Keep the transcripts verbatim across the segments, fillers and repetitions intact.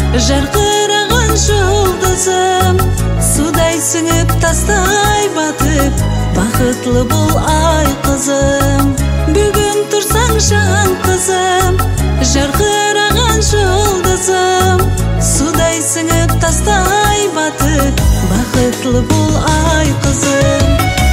жарқыраған жұлдызым, судай сіңіп тастай батып, бақытлы бол ай қызым. Бүгін тұрсаң жан қызым, жарқыраған жұлдызым, судай сіңіп тастай батып, бақытлы бол ай қызым.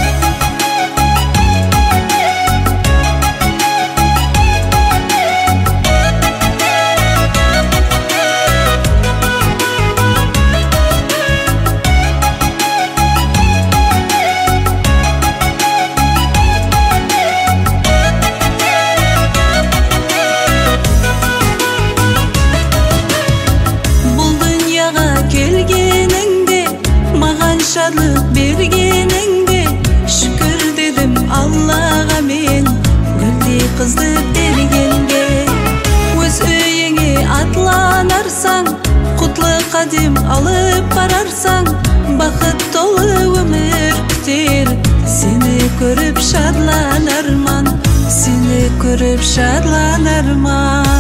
Шатлық бергеніңде шүкір дедім Аллаға мен, гүлдей қызды бергенге. Өз үйіңе атланарсаң, құтлы қадем алып барарсаң, бақыт толы өмір күтер. Сені көріп шатланарман, сені көріп шатланарман.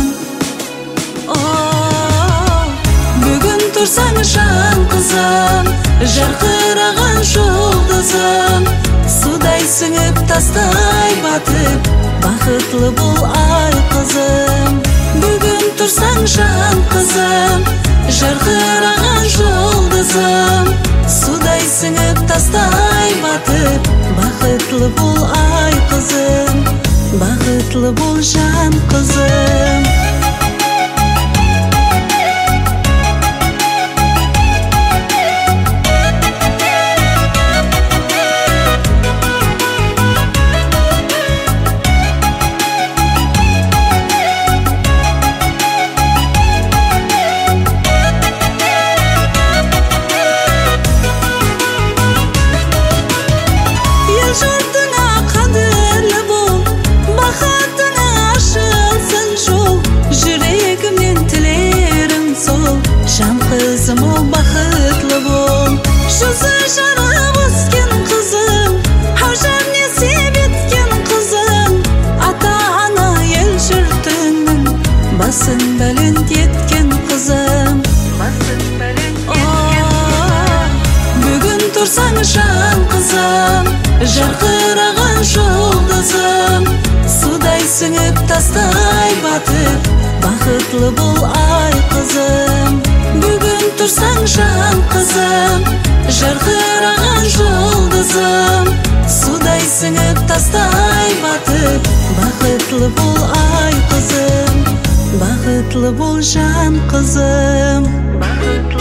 Бүгін тұрсаң жан қызым, жарқыраған жұлдызым, судай сіңіп тастай батып, бақытлы бол ай қызым. Бүгін тұрсаң жан қызым, жарқыраған жұлдызым, судай сіңіп тастай батып, бақытлы бол ай қызым, бақытлы бол жан қызым. Жұртыңа қадірлі бол, бақытыңа ашылсын жол, жүрегімнен тілерім сол, жан қызым ол бақытлы бол. Жүзі жарып өскен қызым, ажар несіп еткен қызым, ата-ана ел жұртыңның басын бәлент еткен қызым. Бүгін тұрсаң жан қызым, жарқыраған жұлдызым, судай сіңіп тастай батып, бақытлы бол ай қызым. Бүгін тұрсаң жан қызым, жарқыраған жұлдызым, судай сіңіп тастай батып, бақытлы бол ай қызым, бақытлы бол жан қызым.